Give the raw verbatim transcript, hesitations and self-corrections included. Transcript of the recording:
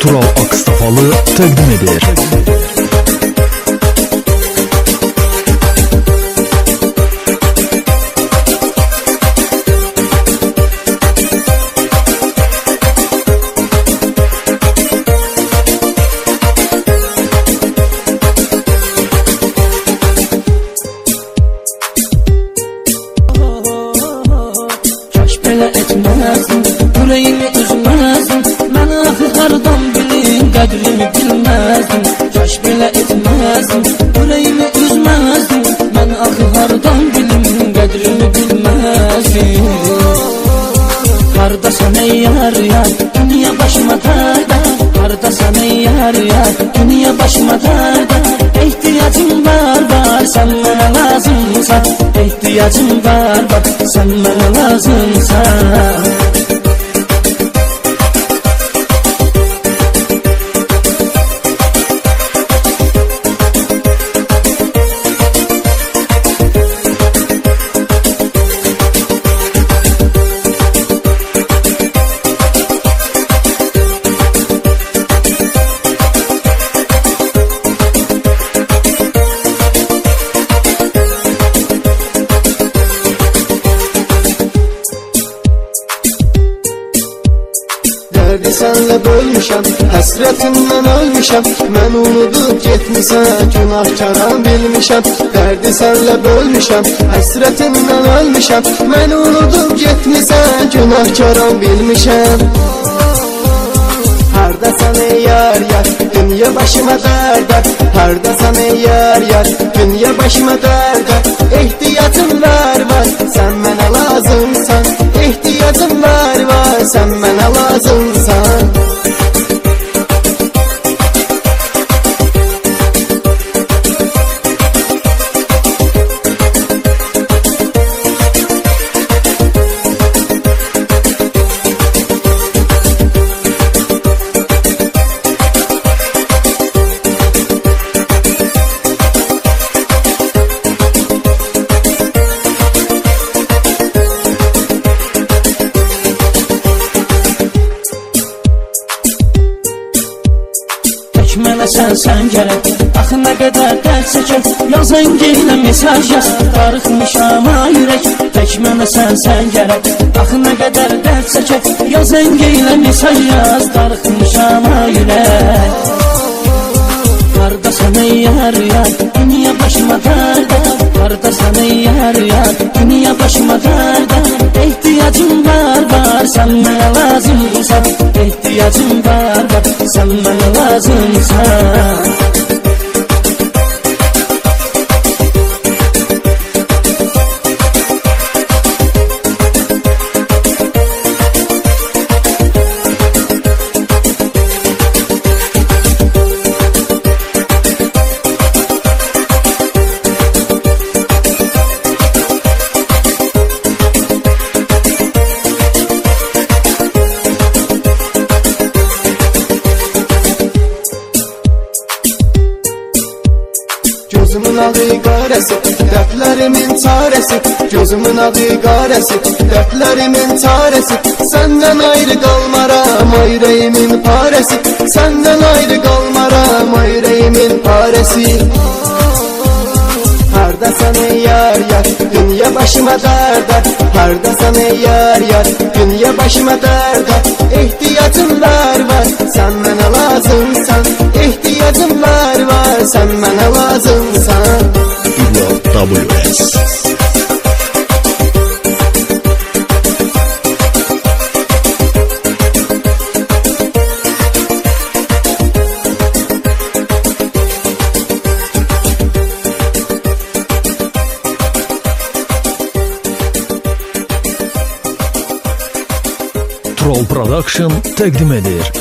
Tural Akstafalı təqdim edir. Etmezdim, yüreğimi üzmezdim. Ben ahı hardan bilin, kadrimi bilmezdim. Kaş bile etmezdim, yüreğimi üzmezdim. Ben ahı hardan bilin, kadrimi bilmezdim. Hardasan ey yar yar, dünya başıma derda. Hardasan ey yar yar, dünya başıma derda. İhtiyacım var var, sen bana lazımsan. İhtiyacım var var, sen bana lazımsan. Derdi senle bölmüşəm, həsrətimdən ölmüşəm. Mən unudub getmisən, günahkaram bilmişəm. Derdi senle bölmüşəm, həsrətimdən ölmüşəm. Mən unudub getmisən, günahkaram bilmişəm. Hardasan ey yar yar, dünya başıma dərdə. Hardasan ey yar yar, dünya başıma dərdə. İhtiyacım var var, sen mənə lazımsan. İhtiyacım var var, sen mənə lazımsan. Mənə sən sən gərək, axı nə qədər dərd çəkək. Yaz əngiylə mesaj yaz, darıxmışam yürək. Tək mənə sən sən gərək, axı nə qədər dərd çəkək. Yaz əngiylə mesaj yaz, darıxmışam yürək. Hardasan ey yar yar, dünya başıma dərdə. Hardasan ey yar yar, dünya başıma dərdə. İhtiyacım var var, sen mənə lazımsan. İhtiyacım var var, sen mənə lazımsan. Gözümün adı qarəsi, dərdlərimin çarəsi. Gözümün adı qarəsi, dərdlərimin çarəsi. Səndən ayrı qalmaram, ürəyimin parəsi. Səndən ayrı qalmaram, ürəyimin parəsi. Hardasan ey yar yar, dünya başıma dərdə. Hardasan ey yar yar, dünya başıma dərdə. İhtiyacım var var, sen mənə lazımsan. İhtiyacım var var, sen mənə lazımsan. W S Troll Production təqdim edir.